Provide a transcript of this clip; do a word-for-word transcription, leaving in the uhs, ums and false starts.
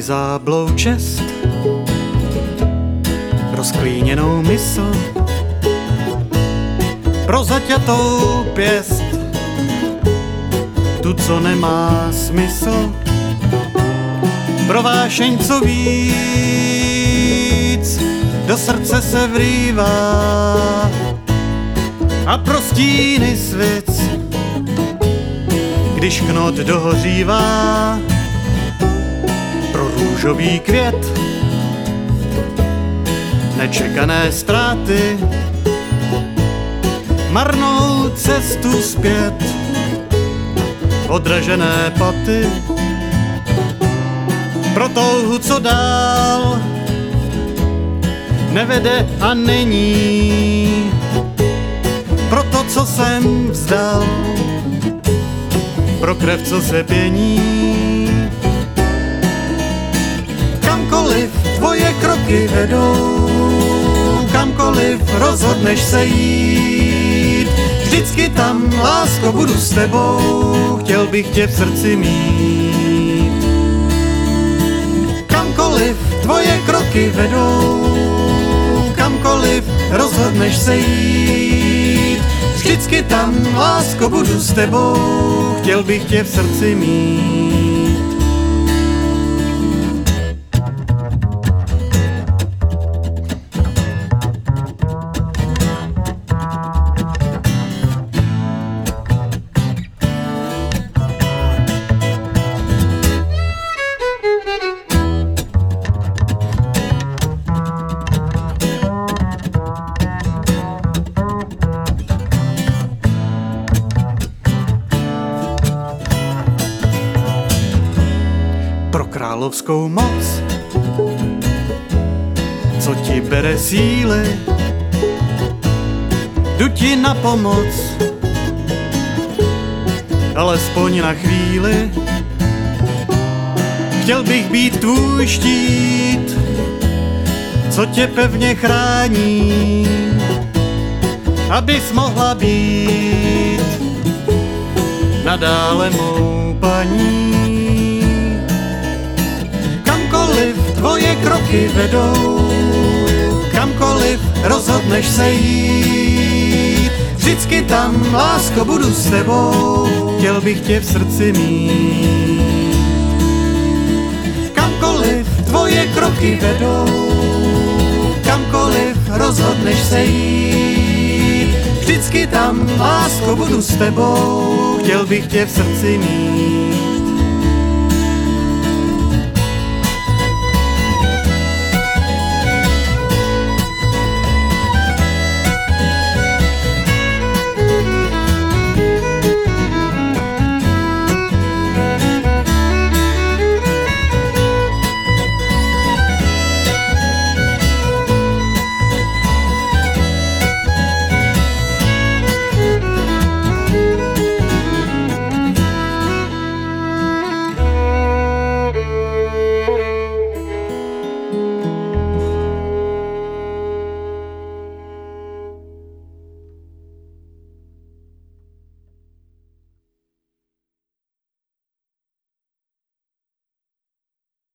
vyzáblou čest, rozklíněnou mysl, pro zaťatou pěst, tu, co nemá smysl, pro vášeň, co víc do srdce se vrývá, a pro stíny svic, když knot dohořívá, pro růžový květ, nečekané ztráty, marnou cestu zpět, odražené paty, pro touhu, co dál nevede a není, pro to, co jsem vzdal, pro krev, co se pění. Kamkoliv tvoje kroky vedou, kamkoliv rozhodneš se jít, vždycky tam, lásko, budu s tebou, chtěl bych tě v srdci mít. Kamkoliv tvoje kroky vedou, kamkoliv rozhodneš se jít, vždycky tam, lásko, budu s tebou, chtěl bych tě v srdci mít. Pro královskou moc, co ti bere síly, jdu ti na pomoc, alespoň na chvíli. Chtěl bych být tvůj štít, co tě pevně chrání, abys mohla být nadále mou paní. Kamkoliv tvoje kroky vedou, kamkoliv rozhodneš se jít, vždycky tam, lásko, budu s tebou, chtěl bych tě v srdci mít. Kamkoliv tvoje kroky vedou, kamkoliv rozhodneš se jít, vždycky tam, lásko, budu s tebou, chtěl bych tě v srdci mít.